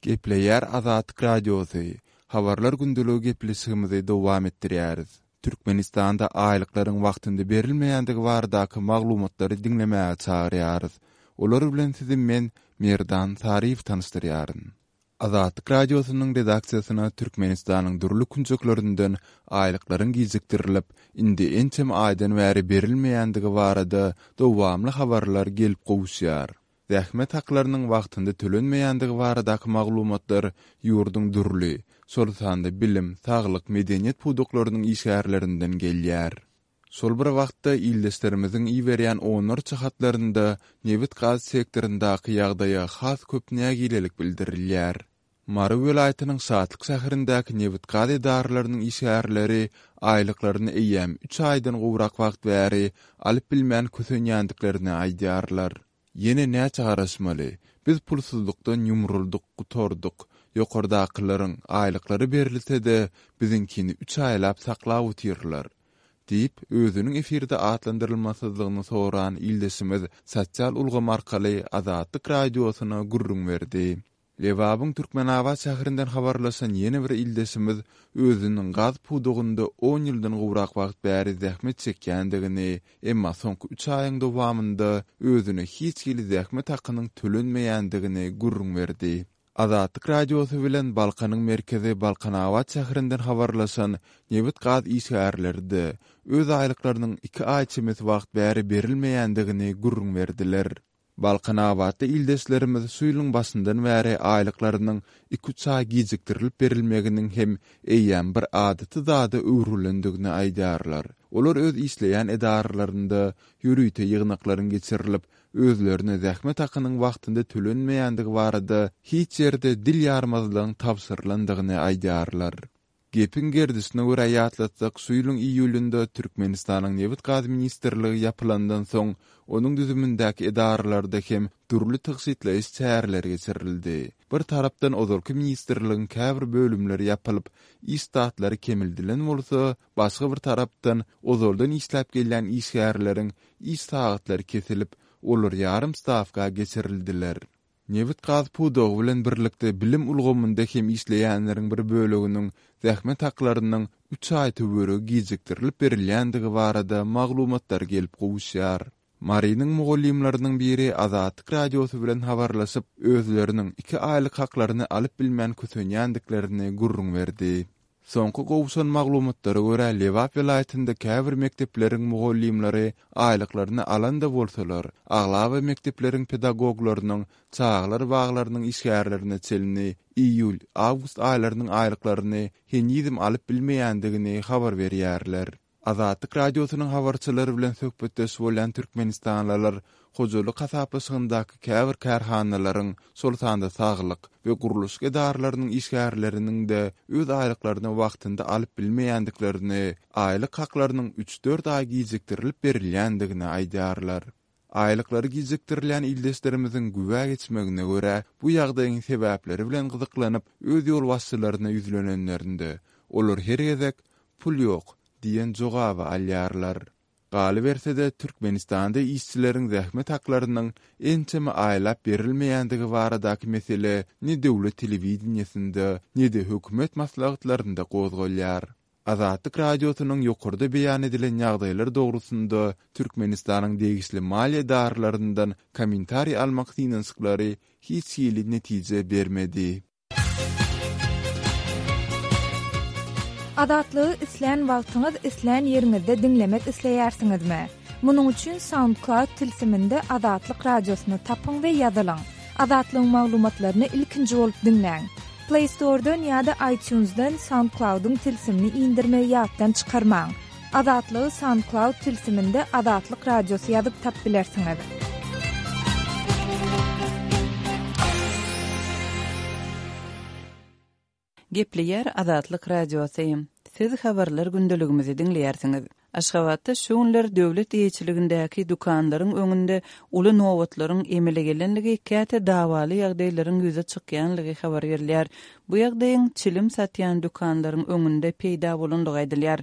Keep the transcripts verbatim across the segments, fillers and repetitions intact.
Gepleyer Azatlyk Radiosu, habarlar gündülügi gepleşigimizi dowam etdirýäris. Türkmenistanda aýlyklaryň wagtynda berilmeýändigi baradaky maglumatlary dinlemäge çagyrýarys. Olar bilen sizi men Merdan Sarif tanıştyrýaryn. Azatlyk Radiosynyň redaksiýasyna Türkmenistanyň durly künçeklerinden aýlyklaryň gizikdirilip, indi ençem aýdan bäri berilmeýändigi barada dowamly habarlar gelip gowuşýar. Zähmet haklarynyň wagtynda tölenmeýändigi baradaky maglumatlar ýurdun durly, şolsanda bilim, saglyk, medeniýet puduklarynyň işgärlerinden gelýär. Şol bir wagtda ildeşlerimiziň iýberýän onarça hatlarynda Newit gaz sektorindaky ýagdaýa has köp nägilelik bildirilýär. Mary welaýatynyň Şatlyk şäherindäki Newit gaz edaralarynyň işgärleri aýlyklaryny eýäm üç aýdan gowrak wagt bäri alyp bilmän kösenýändiklerini aýdýarlar. Yine ne çağrışmaly? Biz pulsuzlukdan yumrulduk, gutorduk. Ýokardakylaryň aýlyklary berilse-de bizinkini üç aýlap saklap utyrlar. Diýip özüniň efirde atlandyrylmasyzlygyny soran ildeşimiz sosial ulgam arkaly Azatlyk Radiosyna gurrun berdi. Lewabyň Türkmenawat şäherinden habarlaşan ýene bir ildeşimiz özüniň gaz pudugynda on ýyldan gowrak wagt bäri zähmet çekýändigini, emma soňky üç aýyň dowamynda özüne hiç hili zähmet hakynyň tölenmeýändigini gurrun berdi. Azatlyk Radiosy bilen Balkanyň merkezi Balkanawat şäherinden habarlaşan Newit gaz işgärlerinde öz aýlyklarynyň iki aý çemesi wagt bäri berilmeýändigini gurrun berdiler. Balkanawatda ildeşlerimiz suýlyň başyndan bäri aýlyklarynyň iki üç aý gizikdirilip berilmeginiň hem eýýän bir adaty zada öwrülendigini aýdýarlar. Olar öz işleýän edarlarynda ýürüýte ýygnaklaryň geçirilip, özlerine zähmet hakynyň wagtynda tölenmeýändigi barada hiç ýerde dil ýarmazlygyň tapşyrlandygyny aýdýarlar. Gepin gerdisine göre ýatlatsak, suýlyň iýulynda Türkmenistanyň Newit gaz ministrligi ýapylandan soň onuň düzümindäki edarlarda hem turly tygsitleýiş çäherleri geçirildi. Bir tarapdan ozalky ministrligiň käbir bölümleri ýapylyp, istatlary kemildilen bolsa, başga bir tarapdan ozaldan işläp gelýän işgärleriň istatlary kesilip, olar ýarym stavka geçirildiler. Newit gaz pudugy bilen birlikde bilim ulgamynda hem işleýänleriň bir böleginiň zähmet haklarynyň üç aý töweri gizikdirilip berilýändigi barada maglumatlar gelip gowuşýar. Marynyň mugallimlarynyň biri Azatlyk Radiosy bilen habarlaşyp, özleriniň iki aýlyk haklaryny alyp bilmän kösenýändiklerini gurrun berdi. Soňky gowuşan maglumatlara görä Lewap welaýatynda käbir mektepleriň mugallimlary aýlyklaryny alanda bolsalar, aglaby mektepleriň pedagoglarynyň çağlar baglarynyň işgärlerini çelini iýul, awgust aýlarynyň aýlyklaryny henýizim alyp bilmeýändigini habar berýärler. Azatlyk Radiosynyň habarçylary bilen söhbetde bolan türkmenistanlylar hojalyk hasaplaşygyndaky käbir kärhanalaryň, şolsanda saglyk we guruluş edarlarynyň işgärleriniň de öz aýlyklaryny wagtynda alyp bilmeýändiklerini, aýlyk haklarynyň üç dört aý gizikdirilip berilýändigini aýdýarlar. Aýlyklary gizikdirilýän ildeşlerimiziň güwä geçmegine görä bu ýagdaýyň sebäpleri bilen gyzyklanyp öz ýol başçylaryna ýüzlenenlerinde olar her gezek pul ýok diýen jogaby alýarlar. Galy bersede Türkmenistanda işçileriň zähmet haklarynyň ençeme aýlap berilmeýändigi baradaky mesele ne döwlet telewiziýasynda, ne de hökümet maslahatlarynda gozgalýar. Azatlyk Radiosynyň ýokurda beýan edilen ýagdaýlar dogrusynda Türkmenistanyň degişli maliýe darlaryndan kommentari almak synsyklary hiç ýyly netije bermedi. Azatlygy isleýän wagtyňyz isleýän ýeriňizde dinlemek isleýärsiňizmi? Munuň üçin SoundCloud tilsiminde Azatlyk Radiosyny tapyň we ýazylyň. Azatlygyň maglumatlaryny ilkinji bolup dinleň. Play Store'dan ýa-da iTunes'dan SoundCloud'un tilsimini indirmeyi ýatdan çykarmaň. Azatlygy SoundCloud tilsiminde Azatlyk Radiosy ýazyp tap bilersiňiz. Gepleýär Azatlyk Radiosy. Siz habarlar gündeligimizi dinleýärsiňiz. Aşgabatda şu günler döwlet ýeçiligindäki dukanlaryň öňünde uly nowatlaryň emele gelenligi käte dawaly ýagdaýlaryň ýüze çykýanlygy habar berilýär. Bu ýagdaýyň çilim satýan dukanlaryň öňünde peýda bolandygy aýdylýar.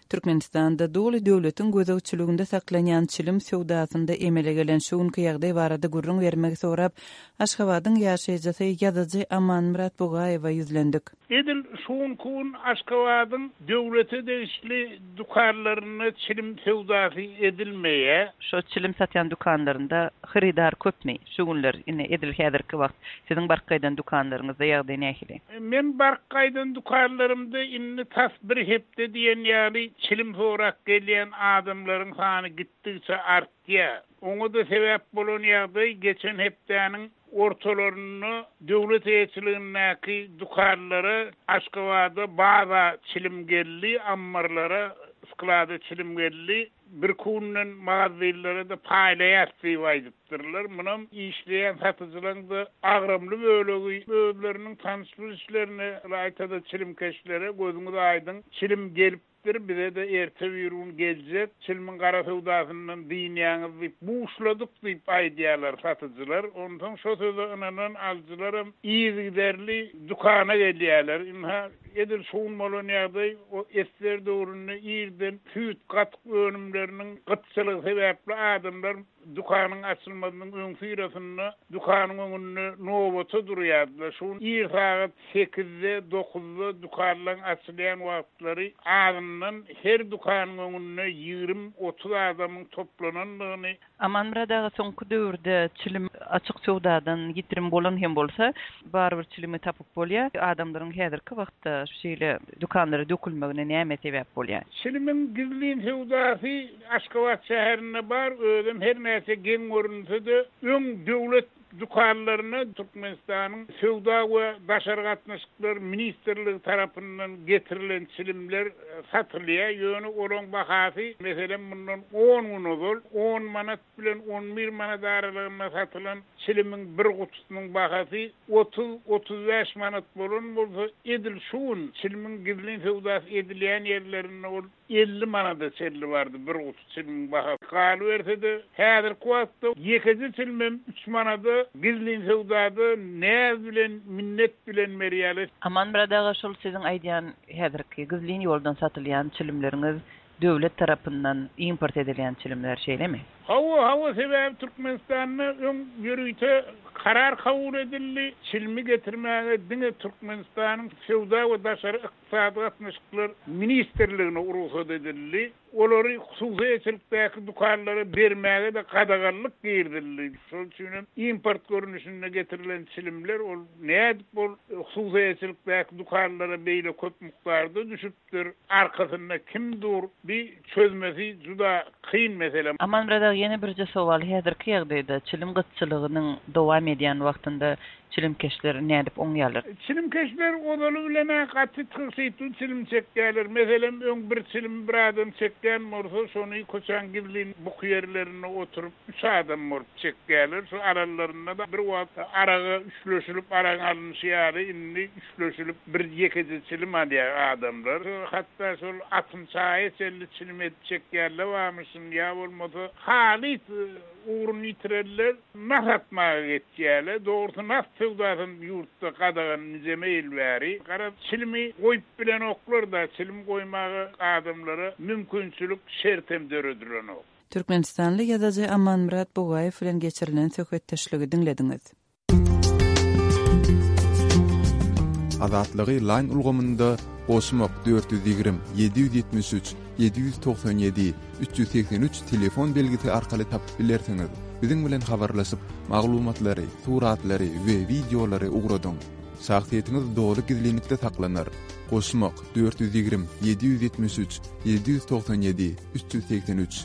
Türkmenistanda dogly döwletiň gözegçiliginde saklanýan çilim sowdasynda emele gelen şuň kıyagdy barada gurrun vermek sorap Aşgabatyň ýaşaýjysy ýazyjy Amanmurat Bogaýewa ýüzlendik. Edil şuň kun Aşgabatyň döwleti degişli dukanlaryny çilim sowdasy edilmeýe, şo çilim satýan dukanlarynda xaridar köpmi? Şuňlar ine edil häzirki wagt siziň barkaýdan dukanlaryňyzda ýagdaý nähili? Men barkaýdan dukanlarymda inni tas bir hepde diýen ýaly çilim sorak gelýän adamlaryň sany gitdikçe artýar. Oňa da sebäp bolan ýagdaý geçen hepdäniň ortalaryny döwlet eýçiligindäki dukanlary Aşgabada baza çilim geldi, ammarlara sklada çilim geldi. Bir kunun mağazalara da paýlaýardy waýdypdyrlar. Munun işleýän satyjylaryň da agramly bölegi özleriniň tanışlyk işlerini raýtada çilim keşlere gözüňiz aýdyn. Çilim gelipdir, bize de erte ýürün geljek. Çilimin gara sowdasynyň dinýäňiz diýip buşladyk diýip aýdýarlar satyjylar. Ondan şo sözü ananan aljylarym iýgiderli dukana gelýärler. Inha edil şuň bolan ýagdaý o esler döwründe ýerden süýt gatyk önümleriniň gıtçylygy sebäpli adamlar dukanyň açylmasynyň öňsürasyny dukanyň öňünde nowata durýardylar. Şuň ýer saat sekizde dokuzda dukanlaryň açylýan wagtlary adamdan her dukanyň öňünde ýygrimi otuz adamyň toplananlygyny. Amanmurat aga soňky döwürde çilim açyk sowdadan gitirim bolan hem bolsa barbyr çilimi tapyp bolýar. Adamlaryň häzirki wagtda şu şeýle dukanlary dökülmegine näme sebäp bolýar? Çilimin gizlin sowdasy Aşgabat şäherinde bar, özüm her näse geň görünse-de öň döwlet dukanlaryna Türkmenistanyň sowda we daşary gatnaşyklar ministrligi tarapyndan getirilen çilimler satylýar. Ýöne olan bahasy meselem mundan on gün ozul, on manat bilen on bir manat aralygynda satylan çilimin bir gutusynyň bahasy otuz otuz beş manat bolan bolsa, edil şuň çilimin gizlin sowdasy edilýän ýerlerinde ol elli manata çelli bardy bir gutu çilimin bahasy. Galy berse-de häzirki wagtda ýekiji çilimim üç manata gizlin sowdada näz bilen minnet bilen merýäler. Amanmurat aga şol siziň aýdýan häzirki gizlin ýoldan satylýan çilimleriňiz döwlet tarapyndan import edilýän çilimler şeýlemi? Hawa hawa sebäp Türkmenistanyň öň ýürüýte karar kabul edildi. Çilimi getirmäge diňe Türkmenistanyň sowda we daşary ykdysady gatnaşyklar ministrligine urusat edildi. Olary hususy eýçilikdäki dukanlara bermäge de gadaganlyk girdildi. Şol üçin import görnüşinde getirilen çilimler ol näde bol hususy eýçilikdäki dukanlara beýle köp mikdarda düşüpdir. Arkasynda kimdir bir çözmesi juda kyn mesele. Amanmurat ýene birje sowal häzirki ýagdaýda çilim gytçylygynyň dowam edýän wagtynda çilim keşler nädip oňýarlar? Çilim keşler odaly bilen gaty tyrsyty çilim çekýärler. Meselem öň bir çilim bir adam çekýän bolsa, şonu koçan gizlin bu ýerlerine oturup üç adam bolup çekýärler. Şu aralarynda da bir wagt araga üçleşilip araň alynýar, indi üçleşilip bir ýekiji çilim adýar adamlar. Hatda şol altymyş elli çilim edip çekýärler wamyşyn ýa bolmasa halit uğrun itireller, nasatmağa geçýärler. Doğrusu nas sowdasyn ýurtda gadagan nizeme elbäri. Gara çilimi goýup bilen oklar da çilim goýmagy adamlara mümkinçilik şertem döredilen ok. Türkmenistanly ýazyjy Amanmurat Bogaýew bilen geçirilen söhbetdeşligi dinlediňiz. Azatlygy line ulgamynda Osmok dört yüz ýygrimi yedi yüz ýetmiş üç yedi yüz toksan ýedi üç yüz seksen üç telefon belgisi arkaly tapyp bilersiňiz. Biziň bilen habarlaşyp maglumatlary, suratlary we videolary ugradyň. Şahsiýetiniz dogry gizlilikde saklanır. Osmok dört yüz ýygrimi yedi yüz ýetmiş üç yedi yüz toksan ýedi üç yüz seksen üç.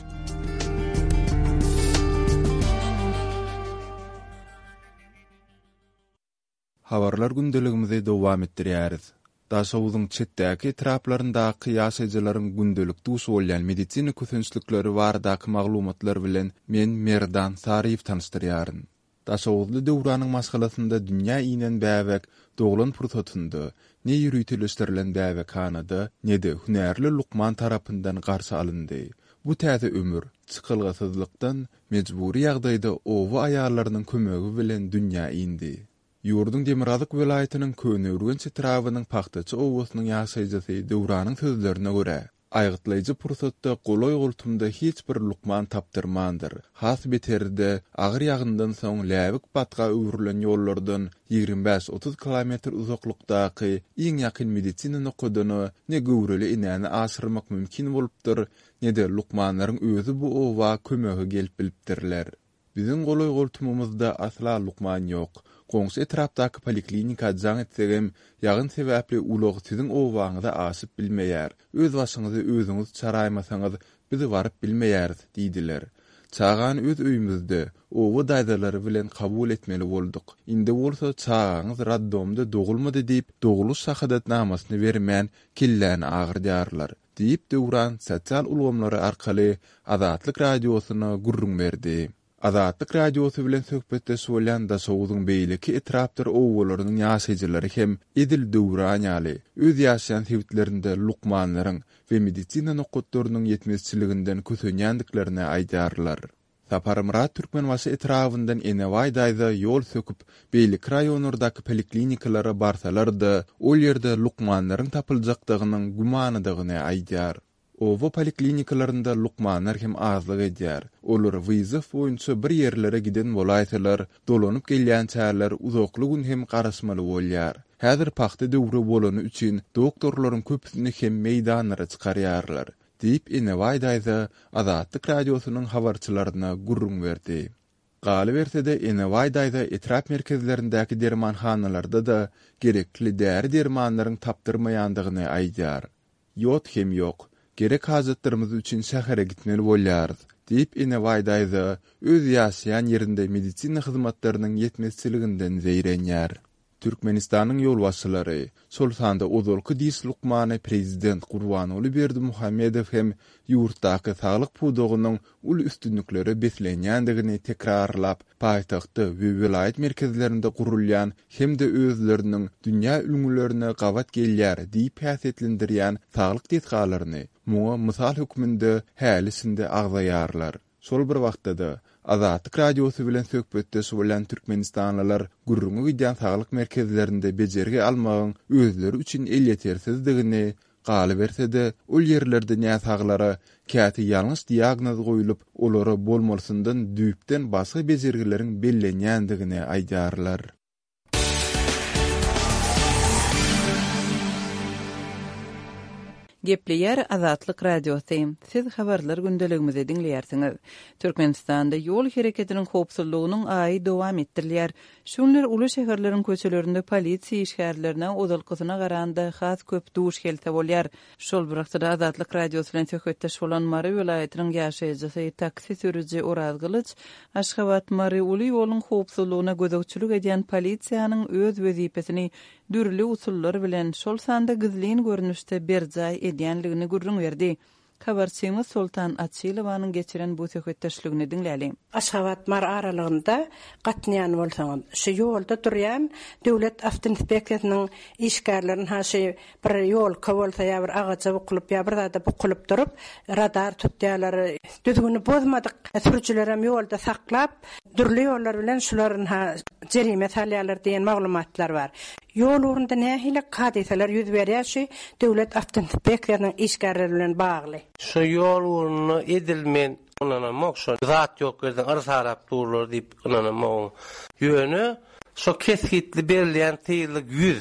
Habarlar gündeligimizi dowam etdirýäris. Daşawuzyň çetdäki etraplaryndaky ýaşaýjylaryň gündelik duş bolýan medisina kösünçlikleri baradaky maglumatlar bilen men Merdan Sariýew tanışdyrýaryn. Daşawuzly döwranyň maşgalasynda dünýä inen bäwek doglan pursatynda ne ýürüýtülişdirilen bäwek kanada ne de hünärli Lukman tarapyndan garşy alyndy. Bu täze ömür çykylgysyzlykdan mejburi ýagdaýda owa aýallarynyň kömegi bilen dünýä indi. Ýurdun Demirazlyk welaýatynyň Könörgen çetrawynyň paxtaçy owasynyň ýaşaýjysy döwranyň sözlerine görä, aýgytlaýjy pursatda goloý gultumda hiç bir lukman tapdyrmandyr. Has beterde agyr ýagyndan soň läbik batga öwrülen ýollardan ýygrimi beş otuz kilometr uzaklykdaky iň ýakyn medisina nokodyny ne göwreli inäni aşyrmak mümkin bolupdyr, ne de lukmanlaryň özü bu owa kömegi gelip bilipdirler. Bizim goloý gultumymyzda asla lukman ýok. Goňsy etrapdaky poliklinika jaň etsegem, ýagyn sebäpli ulogy siziň owaňyza aşyp bilmeýär. Öz başyňyzy özüňiz çaraýmasaňyz bizi baryp bilmeýäris diýdiler. Çağan öz öýümizde owa daýdalary bilen kabul etmeli bolduk. Indi bolsa çağaňyz raddomda dogulmady diýip doguluş şahadatnamasyny bermän killäni agyrdyarlar. Diýip döwran sosial ulgamlary arkaly Azatlyk radiosyna gurrun berdi. Azatlyk radiosu bilen söhbetde bolýan da sowudyň beýleki etrapdyr owgalarynyň ýaşaýjylary hem Edil Döwran ýaly öz ýaşaýan sebitlerinde lukmanlaryň we medisina nokotlarynyň ýetmezçiliginden kösenýändiklerini aýdarlar. Saparymrat Türkmenbaşy etrafyndan Enewaý daýda ýol söküp beýlik raýonlardaky poliklinikalara barsalar da ol ýerde lukmanlaryň tapyljakdygynyň gumanydygyny aýdar. Owa poliklinikalarynda lukmanlar hem azlyk edýär. Olar wyzyf boýunça bir ýerlere giden bolaýsalar, dolanyp gelýän çärler uzakly gün hem garaşmaly bolýar. Häzir paxta döwri bolany üçin doktorlaryň köpüsini hem meýdanlara çykarýarlar. Diýip Enewaý daýda Azatlyk radiosynyň habarçylaryna gurrun berdi. Galy bersede Enewaý daýda etrap merkezlerindäki dermanhanalarda da gerekli däri dermanlaryň tapdyrmaýandygyny aýdýar. Ýot hem ýok. Gerek hazatlarımız üçün şähere gitmeli bolýarys. Diýip Enewaý daýda öz ýaşaýan ýerinde medisina hyzmatlarynyň ýetmezçiliginden zeýrenýär. Türkmenistanyň ýolbaşçylary, şol sanda ozalky diýis lukmany prezident Gurbanoly Berdimuhammedow hem ýurtdaky saglyk pudugynyň ul üstünlikleri beslenýändigini tekrarlap, paýtagtda we vilayet merkezlerinde gurulýan hemde özleriniň dünýä ülgülerine gawat gelýär diýip häsiýetlendirýän saglyk detgalaryny muňa mysal hükmünde hälisinde agzaýarlar. Şol bir wagtda da Azatlyk radiosu bilen söhbetde bolýan türkmenistanlylar gurrungy gidýän saglyk merkezlerinde bejergi almagyň özleri üçin el ýetersizdigini galy bersede, ol ýerlerde näsaglara käti ýalňyş diagnoz goýulyp, olary bolmalysyndan düýpden başga bejergileriň bellenýändigini aýdarlar. Gepleýär Azatlyk radiosu. Siz habarlar gündeligimizi dinleýärsiňiz. Türkmenistanda ýol hereketiniň howpsuzlygynyň aýy dowam etdirilýär. Şunlar uly şäherleriň köçelerinde polisiýa işgärlerine ozalkysyna garanda has köp duş gelse bolýar. Şol bir wagtda Azatlyk radiosu bilen söhbetde bolan Mary welaýatynyň ýaşaýjysy taksi sürüji Oraz Gylyç, Aşgabat Mary uly ýoluň howpsuzlygyna gözegçilik edýän polisiýanyň öz wezipesini dürli usullar bilen şol sanda gizlin görnüşde berjay edýänligini gurrun berdi. Habarçymyz Sultan Atçylowanyň geçiren bu söhbetdeşligini dinläli. Aşgabat Mary aralygynda gatnaýan bolsaň, şu ýolda durýan döwlet awtoinspeksiýasynyň işgärlerini haşy bir ýol kowalsa ýa bir agaça bukulyp ýa bir zada bukulyp durup radar tutýarlar. Düzgünü bozmadyk. Sürüjiler hem ýolda saklap, dürli ýollar bilen şularyň ha jerime salýarlar diýen maglumatlar bar. Ýol urunda nähile hadiseler ýüz berýär, döwlet awtoinspeksiýasynyň işgärleri bilen bagly. Şu ýol uruny edilmen, onana mokşon zat ýok gerden arsarap durlar diýip onana mok. Ýöne şu keskitli berilýän tyýlyk ýüz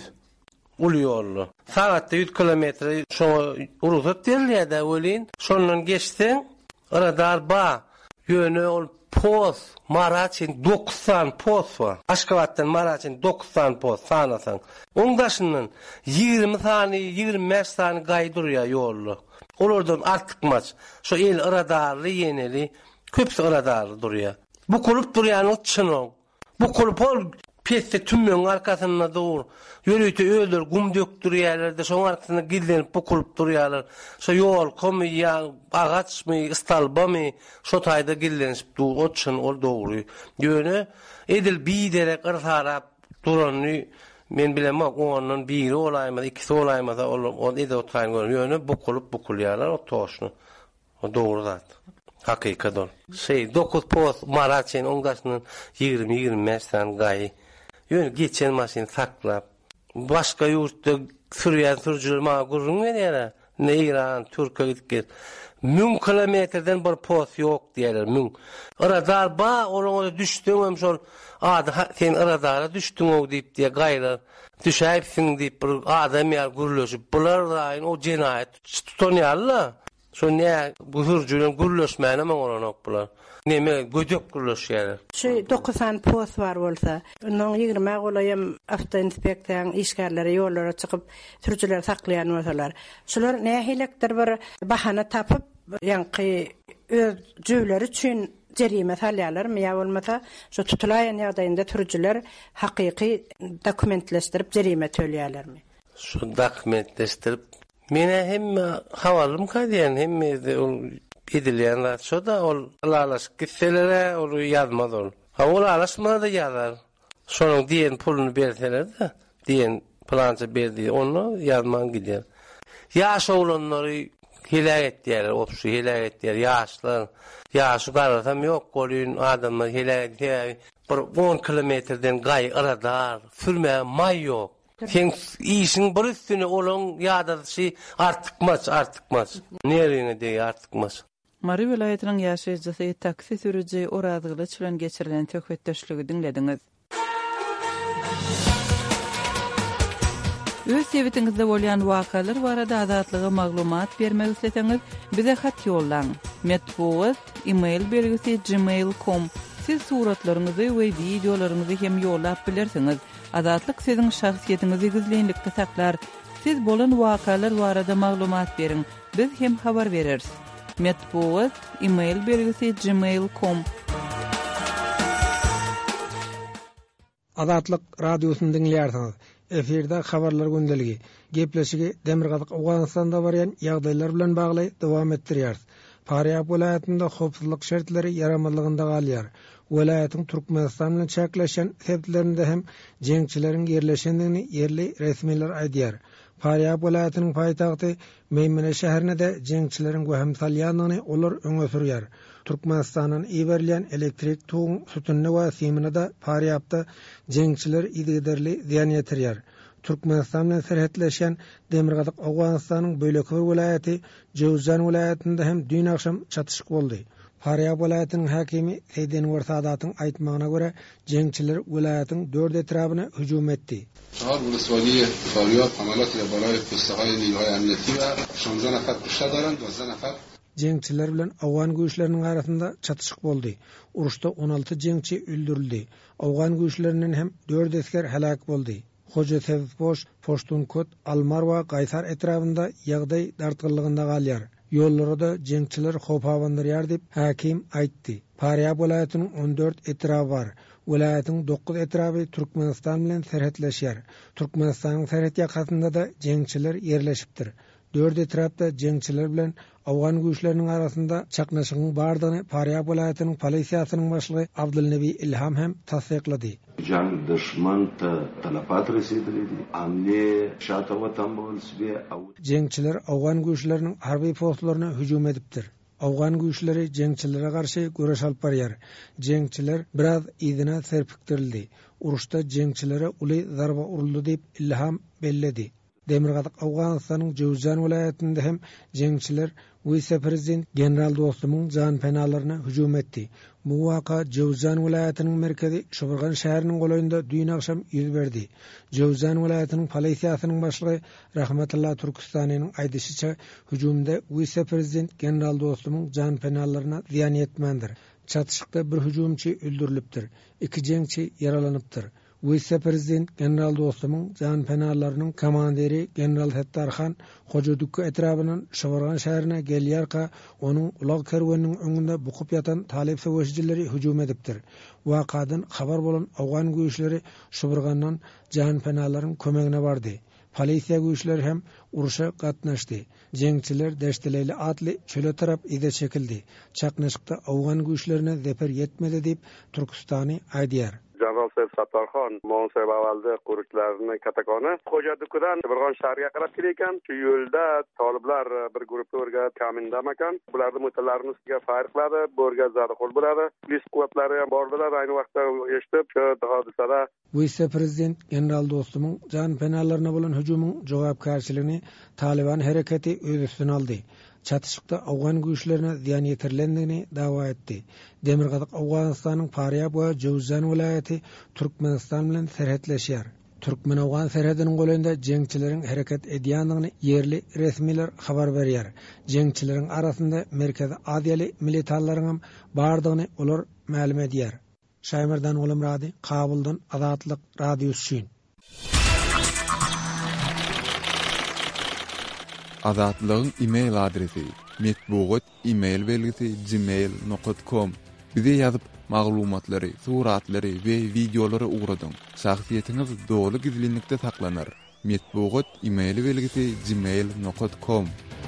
ul ýollu. Sagatda ýüz kilometr şu uruzat berilýär-de welin, şondan geçdiň aradar ba ýöne ol pos Maraçin doksan pos var. Aşgabatdan Maraçin doksan pos sanasan. Ondaşyndan ýygrimi sany, ýygrimi beş sany gaýdyrýar ýollu. Olardan artykmaç. Şu el aradarly ýeneli köpsi aradarly durýar. Bu kolup durýanyň çynyň. Bu kolup ol peste tümmeň arkasyna dur. Ýörüýte öldür, gum dökdürýärler-de, şoň arkasyna gizlenip bu kolup durýarlar. Şu ýol, komy ýa, agaçmy, istalbamy, şo taýda gizlenip dur, oçyn ol dogry. Ýöne edil biderek arsarap durany men bilemok, onun biri olaýmaz, ikisi olaýmaz, ol ede otaýan görün. Ýöne bu kolup bu kulýarlar, o toşny. O dogry zat. Hakykat ol. Şey, dokuz pos Maraçin oňdaşynyň ýygrimi ýygrimi beş sany gaý. Ýöne geçen maşyny saklap, başga ýurtda sürýän sürüjiler maňa gurrun berýär. ne İran, Türkiye gitken. Mün kilometreden bir post yok diýerler. Mün. Aradar ba orana düşdüm hem şol adı sen aradara düşdün o diýip diýe gaýlar. Düşäýipsiň diýip bir adam ýa gürleşip bular da o jinayet tutanýarlar. Şo ne bu hürjülen gürleşmäne men olanok bular. Neme gödök gürleşýär. Şu doksan post var bolsa, onun ýigirme golayam avto inspeksiýanyň işgärleri ýollara çykyp sürüjüler saklaýan bolsalar. Şular nähilekdir bir bahana tapyp ýa-ni öz jüwleri üçin jerime salýarlarmy ýa bolmasa şu tutulaýan ýagdaýynda sürüjüler hakyky dokumentleşdirip jerime töleýärlermi? Şu dokumentleşdirip mene hem hawalym kadýan hem edilýänler şo da ol alalas gitselere ol ýazmaz ol. Ha ol alaşmada ýazar. Şonuň diýen pulunu berseler de, diýen plança berdi, onu ýazman gider. Ýaş oğlanlary hilal etdiler, opşu hilal etdiler, ýaşlar. Ýaşy garasam ýok bolýan adamlar hilal etdiler. Bir on kilometrden gaý aradar, sürme may ýok. Sen işin bir üstüne olan ýadaşy artykmaz, artykmaz. Nereye diýe artykmaz. Mari vilayetiniň ýaşaýjysy taksi sürüji orazgyly çylan geçirilen töhfetdeşligi dinlediňiz. Öz sebetiňizde bolýan wakalar barada azatlygy maglumat bermek isleseňiz, bize hat ýollaň. Metbuat email belgisi gmail nokta com. Siz suratlaryňyzy we videolaryňyzy hem ýollap bilersiňiz. Azatlyk siziň şahsiýetiniňizi gizlenlikde saklar. Siz bolan wakalar barada maglumat beriň. Biz hem habar bereriz. Metbuat email belgisi gmail nokta com. Azatlyk radiosyny dinleýärsiňiz. Eferde habarlar gündeligi. Gepleşigi Demirgazyk Awganystanda barýan ýagdaýlar bilen bagly dowam etdirýär. Paryap welaýatynda howpsuzlyk şertleri ýaramazlygynda galýar. Welaýatyň Türkmenistan bilen çäkleşen sebäplerinde hem jeňçileriň yerleşendigini yerli resmiler aýdýar. Paryap welaýatynyň paýtagty Meýmene şäherinde de jeňçileriň göhem salýanyny olar öňe sürýär. Türkmenistanyň iberlen elektrik tuğ sütünni we simini de Paryapda jeňçiler ididerli ziýan ýetirýär. Türkmenistan bilen serhetleşen Demirgazyk Awganystanyň böлеки welaýaty Jowzan welaýatynda hem dün akşam çatyşyk boldy. Paryap welaýatynyň hakimi Seýden Wersadatyň aýtmagyna görä, jeňçiler welaýatyň dört etrabyna hüjum etdi. چهار ولسوالی فاریاب حملات بالای پست‌های نیروهای امنیتی و شانزده نفر کشته دارند، دوازده نفر Jeňçiler bilen Awgan güýçleriniň arasynda çatyşyk boldy. Uruşda on alty jeňçi öldürildi. Awgan güýçleriniň hem dört esker halak boldy. Hoca Tevboş, Poştunkot, Almar we Gaýsar etrafynda ýagdaý dartgyrlygynda galýar. Ýollarda jeňçiler howp hawandyrýar diýip hakim aýtdy. Paryap welaýatynyň on dört etrafy bar. Welaýatyň dokuz etrafy Türkmenistan bilen serhetleşýär. Türkmenistanyň serhet ýakasynda da jeňçiler yerleşipdir. Dört etrafda jeňçiler bilen Awgan güýçleriniň arasynda çaknaşygyň bardygyny Paryap welaýatynyň polisiýasynyň başlygy Abdulnebi Ilham hem tasdiqlady. Can düşman talabat residildi. Amle şata watan bolsy. Jeňçiler Awgan güýçleriniň harby postlaryna hüjum edipdir. Awgan güýçleri jeňçilere garşy göreş alyp barýar. Jeňçiler biraz ýygyna serpikdirildi. Uruşda jeňçilere uly zarba uruldy diýip Ilham belledi. Demirgazyk Awganystanyň Jowzan welaýatynda hem jeňçiler vice-prezident general dostumyň jan penalaryna hüjum etdi. Bu waka Jowzan welaýatynyň merkezi Şoburgan şäheriniň golaýynda dün akşam ýüz berdi. Jowzan welaýatynyň polisiýasynyň başlygy Rahmetulla Türkistanyň aýdysyça hüjumda vice-prezident general dostumyň jan penalaryna ziýan ýetmendir. Çatışykda bir hüjumçy öldürilipdir. Iki jeňçi yaralanypdyr. Vice-prezident general dostumyň jan penalarynyň komandiri general Hettarxan Hojadukka etrabynyň Şoburgan şäherine gelýärka onuň ulag kerweniniň öňünde bukup ýatan talep söwüşçileri hüjum edipdir. Wakadan habar bolan Awgan güýçleri Şoburgandan jan penalarynyň kömegine bardy. Polisiýa güýçleri hem uruşa gatnaşdy. Jeňçiler deşdeleli atly çöle tarap ide çekildi. Çaknaşykda Awgan güýçlerine zeper ýetmedi diýip Türkistany aýdýar. General Seyf Sattarxon Monseb avalda quruşlarının katakonu Xo'jadukudan birg'on shaharga qarab kelgan. Shu yo'lda toliblar bir guruhga o'rga ta'mindamakan. Bularni motorlarini ustiga fayr qiladi, bo'rga zada qo'l bo'ladi. Polis quvvatlari ham bordilar, ayni vaqtda eshitib, shu hodisada bu ise prezident general dostumun can penallarına bolan hücumun javobgarchiligini Taliban hareketi öz üstüne aldı. Çatışıkta Afgan güçlerine ziyan yetirilendiğini dava etti. Demirqazaq Afganistan'ın Faryab ve Jowzjan vilayeti Türkmenistan bilen serhetleşýär. Türkmen-Afgan serhedinin goýunda jeňçilerin hareket edýändigini yerli resmiler habar berýär. Jeňçilerin arasynda Merkez Aziýaly militanlaryň hem bardygyny olar ma'lum edýär. Şaymerdan Olam Radi, Kabuldan Azatlyk Radiosu üçin. Azatlygyň e-mail adresi metbugat e-mail belgisi gmail nokta com. Bize ýazyp maglumatlary, suratlary we videolary ugradyň. Şahsiýetiňiz dogry gizlilikde saklanır. Metbugat e-mail belgisi gmail nokta com.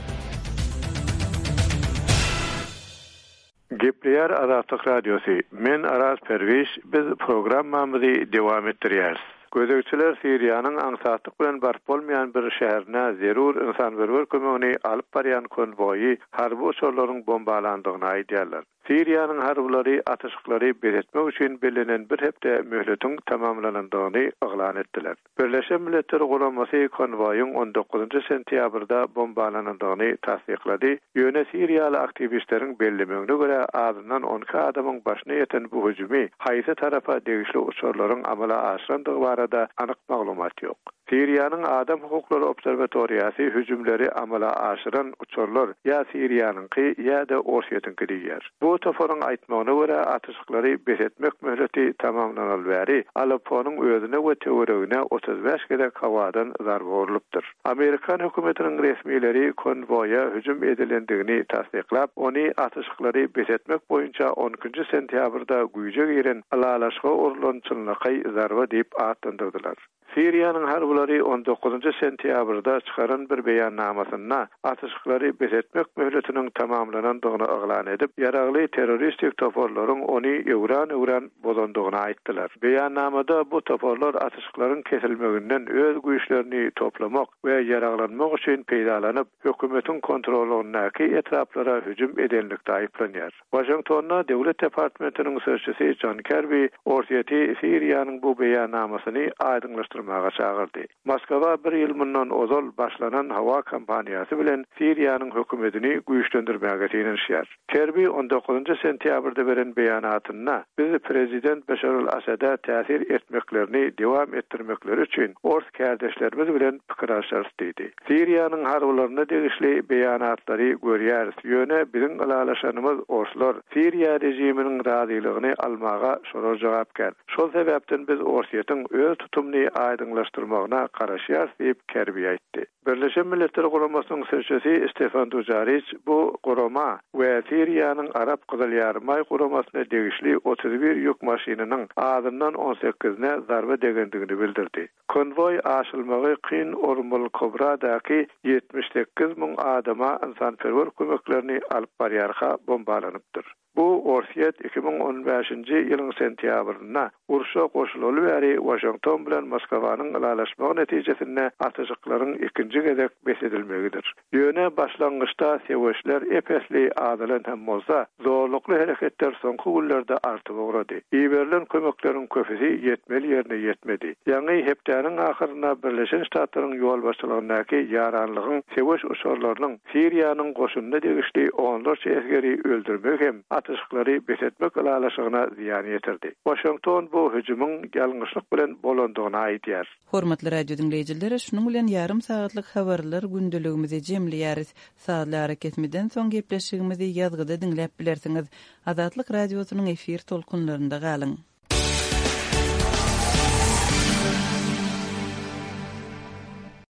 Gepriyar Azatlyk Radiosu. Men Aras Perviş, biz programmamyzy dowam etdirýäris. Gözegçiler Siriýanyň aňsatlyk bilen barp bolmaýan bir şäherine zerur insanperwer kömegini alyp barýan konvoýy harby uçurlaryň bombalandygyny aýdýarlar. Siriýanyň harbylary atyşyklary beretmek üçin belenen bir hepde möhletiň tamamlanandygyny oglan etdiler. Birleşen Milletler Guramasy konvoýyň on dokuzunçy sentýabrda bombalanandygyny tasdiklady. Ýöne Siriýaly aktivistleriň bellemegine görä azyndan on iki adamyň başyna ýeten bu hüjümi haýsy tarafa degişli uçurlaryň amala aşyrandygy barada anyk maglumat ýok. Siriýanyň Adam Hukuklary Obserwatoriýasy hüjümleri amala aşyran uçurlar ýa Siriýanyňky ýa-da Orşýetiňki diýer. Bu toforyň aýtmagyna görä atyşyklary besetmek möhleti tamamlanan bäri Alepponyň özüne we töweregine otuz beş gerek hawadan zarba urulypdyr. Amerikan hökümetiniň resmileri konvoýa hüjüm edilendigini tasdiklap, ony atyşyklary besetmek boýunça on ikinci sentýabrda güýje giren alalaşga urulançylyky zarba diýip atlandyrdylar. Siriýanyň harbylary on dokuzunçy sentýabrda çykaran bir beýannamasyna atyşyklary besetmek möhletiniň tamamlanandygyny oglan edip, ýaragly terroristik toporlaryň ony ýewran-ýewran bozandygyny aýtdylar. Beýannamada bu toporlar atyşyklaryň kesilmeginden öz güýçlerini toplamak we ýaraglanmak üçin peýdalanyp, hökümetiň kontrolünäki etraplara hüjüm edenlikde aýplanýar. Washingtonda Döwlet Departamentiniň sözçüsi John Kirby Orşýety Siriýanyň bu beýannamasyny aýdynlaşdyrmagy çağırdy. Moskwa bir ýyl mundan ozal başlanan hawa kampaniýasy bilen Siriýanyň hökümetini güýçlendirmäge ýetirýär. Kirby on dokuzunçy sentýabrda beren beýanatyna biz prezident Beşar al-Asad'a täsir etmeklerini dowam etdirmekleri üçin ors kardeşlerimiz bilen pikir alşaryşdy. Siriýanyň harbylaryna degişli beýanatlary görýäris. Ýöne biziň alalaşanymyz orslar Siriýa rejiminiň razylygyny almaga şorar jogap ber. Şol sebäpden biz Orşýetiň öz tutumny aýdynlaşdyrmagyna garaşýar diýip Kirby aýtdy. Birleşen Milletler Guramasynyň sözçüsi Stefan Dujarric bu gurama we Siriýanyň Arap Gyzyl ýarmay guramasyna degişli otuz bir ýük maşynynyň azyndan on sekizine zarba degendigini bildirdi. Konvoy aşylmagy Qin Ormul Kobradaky yetmiş sekiz miň adama insanperwer kömeklerini alyp barýarga bombalanypdyr. Bu Orşýet iki bin on beşinci ýylyň sentýabrynda urşa goşulyp bäri Washington bilen Moskwanyň alalaşmagy netijesinde atyşyklaryň ikinji gezek besedilmegidir. Ýöne başlangyçda seweşler epesli adylan hem bolsa, zorlukly hereketler soňky günlerde artyp ogrady. Iberlen kömekleriň köpüsi ýetmeli ýerine ýetmedi. Ýa-ni hepdeniň ahyryna Birleşen Ştatlaryň ýol başçylygynyňky ýaranlygyň seweş uçurlarynyň Siriýanyň goşunyna degişli onlarça esgeri öldürmek hem atyşyklary besetmek alalaşygyna ziýan ýetirdi. Washington bu hüjümüň ýalňyşlyk bilen bolandygyny aýdýar. Hormatly radio dinleýijileri, şunuň bilen ýarym sagatlyk habarlar gündeligimizi jemleýäris. Saatly hareketmeden soň gepleşigimizi ýazgyda dinläp bilersiňiz. Azatlyk radiosynyň efir tolkunlarynda galyň.